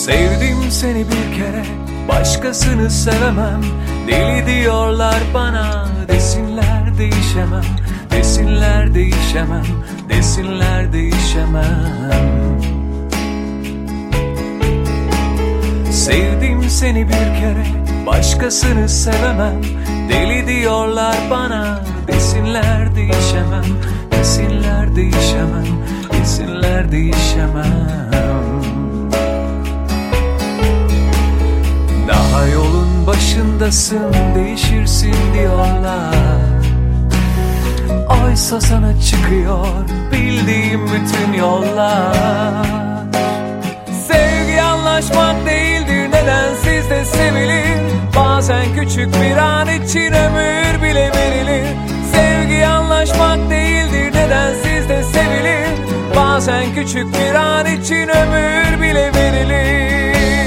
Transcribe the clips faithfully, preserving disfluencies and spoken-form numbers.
Sevdim seni bir kere, başkasını sevemem. Deli diyorlar bana, desinler değişemem. Desinler değişemem, desinler değişemem. Sevdim seni bir kere, başkasını sevemem. Deli diyorlar bana, desinler değişemem. Desinler değişemem, desinler değişemem. Daha yolun başındasın, değişirsin diyorlar. Oysa sana çıkıyor bildiğim bütün yollar. Sevgi anlaşmak değildir, nedensiz de sevilir. Bazen küçük bir an için ömür bile verilir. Sevgi anlaşmak değildir, nedensiz de sevilir. Bazen küçük bir an için ömür bile verilir.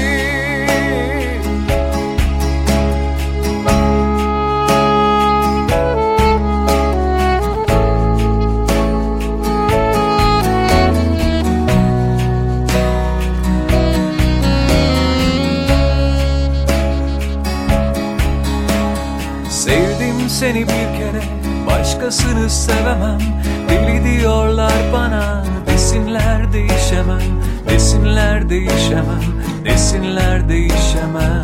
Sevdim seni bir kere, başkasını sevemem. Deli diyorlar bana, desinler değişemem. Desinler değişemem, desinler değişemem.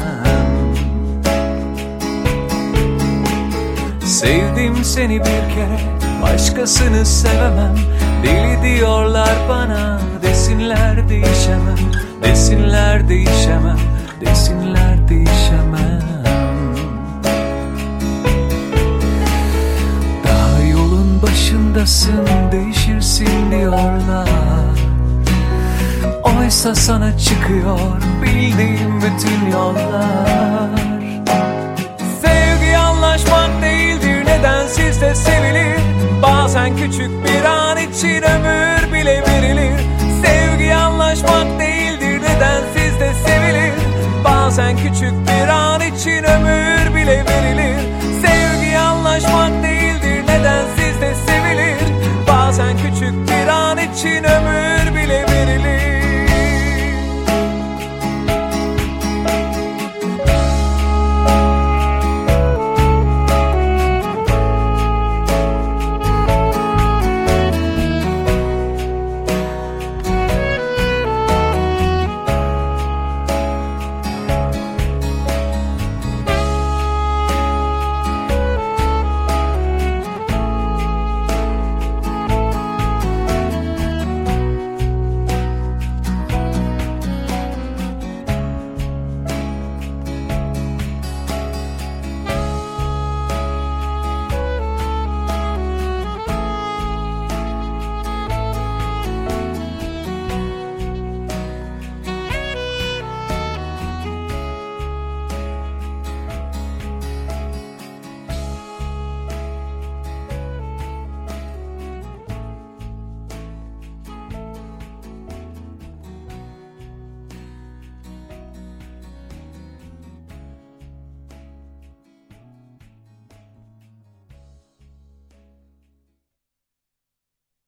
Sevdim seni bir kere, başkasını sevemem. Deli diyorlar bana, desinler değişemem. Desinler değişemem, desinler değişemem. Başındasın, değişirsin diyorlar. Oysa sana çıkıyor bildiğim bütün yollar. Sevgi anlaşmak değildir, nedensiz de sevilir. Bazen küçük bir an için ömür bile verilir.